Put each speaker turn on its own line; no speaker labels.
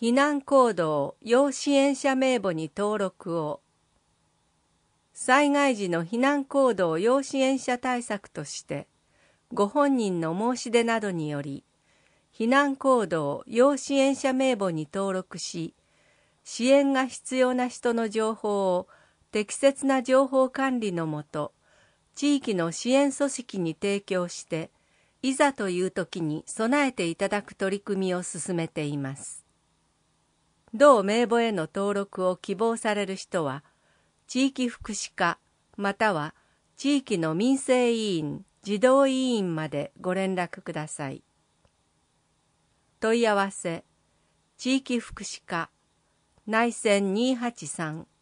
避難行動要支援者名簿に登録を。災害時の避難行動要支援者対策として、ご本人の申し出などにより、避難行動要支援者名簿に登録し、支援が必要な人の情報を適切な情報管理のもと、地域の支援組織に提供して、いざという時に備えていただく取り組みを進めています。同名簿への登録を希望される人は、地域福祉課または地域の民生委員、児童委員までご連絡ください。問い合わせ、地域福祉課、内線283